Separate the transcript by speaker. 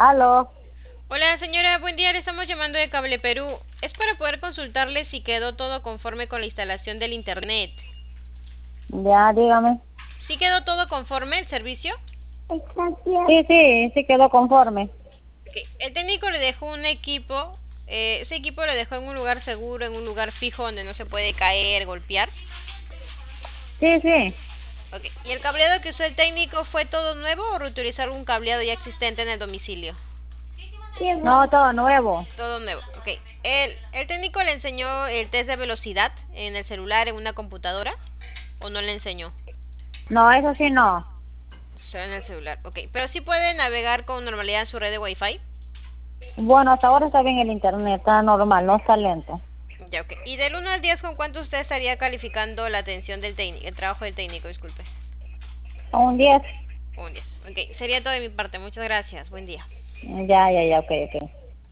Speaker 1: Aló.
Speaker 2: Hola señora, buen día, le estamos llamando de Cable Perú. Es para poder consultarle si quedó todo conforme con la instalación del internet.
Speaker 1: Ya, dígame.
Speaker 2: ¿Sí quedó todo conforme el servicio?
Speaker 1: Sí, sí, sí quedó conforme.
Speaker 2: Ok, el técnico le dejó un equipo, ese equipo lo dejó en un lugar seguro, en un lugar fijo donde no se puede caer, golpear.
Speaker 1: Sí, sí.
Speaker 2: Ok, ¿y el cableado que usó el técnico fue todo nuevo o reutilizaron un cableado ya existente en el domicilio?
Speaker 1: No, todo nuevo.
Speaker 2: Todo nuevo, ok. ¿El técnico le enseñó el test de velocidad en el celular, en una computadora? ¿O no le enseñó?
Speaker 1: No, eso sí no.
Speaker 2: Solo en el celular, ok. Pero sí puede navegar con normalidad en su red de Wi-Fi.
Speaker 1: Bueno, hasta ahora está bien el internet, está normal, no está lento.
Speaker 2: Ya, ok. Y del 1 al 10, ¿con cuánto usted estaría calificando la atención del técnico, el trabajo del técnico, disculpe?
Speaker 1: Un 10.
Speaker 2: Un 10. Ok, sería todo de mi parte. Muchas gracias. Buen día.
Speaker 1: Ya, ya, ya, ok, ok.